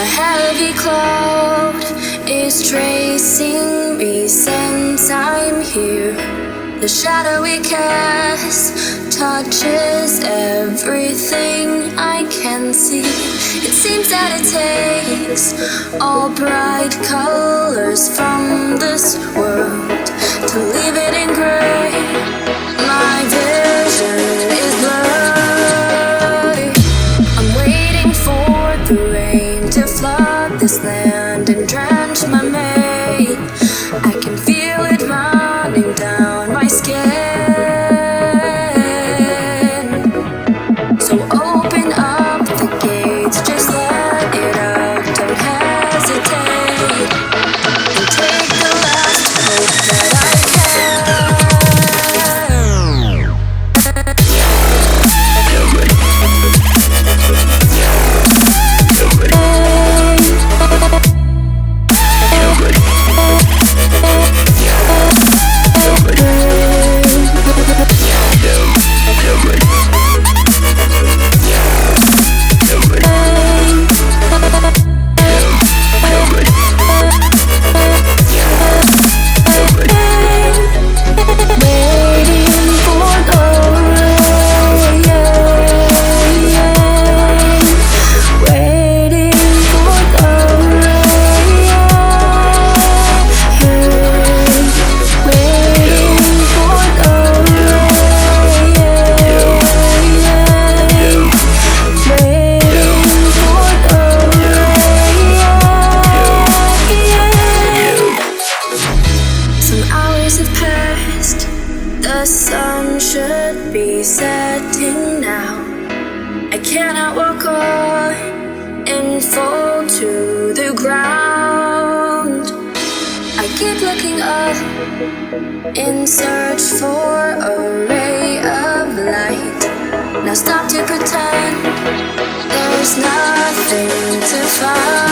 A heavy cloud is tracing me since I'm here. The shadow we cast touches everything I can see. It seems that it takes all bright colors from this world to leave it in gray. My vision is blurry. I'm waiting for the rain to flood this land and drench my mate. I can feel it running down my skin. So open up the gates, just let it out, don't hesitate, and take the last hope that I the sun should be setting now. I cannot walk on and fall to the ground. I keep looking up in search for a ray of light. Now stop to pretend there's nothing to find.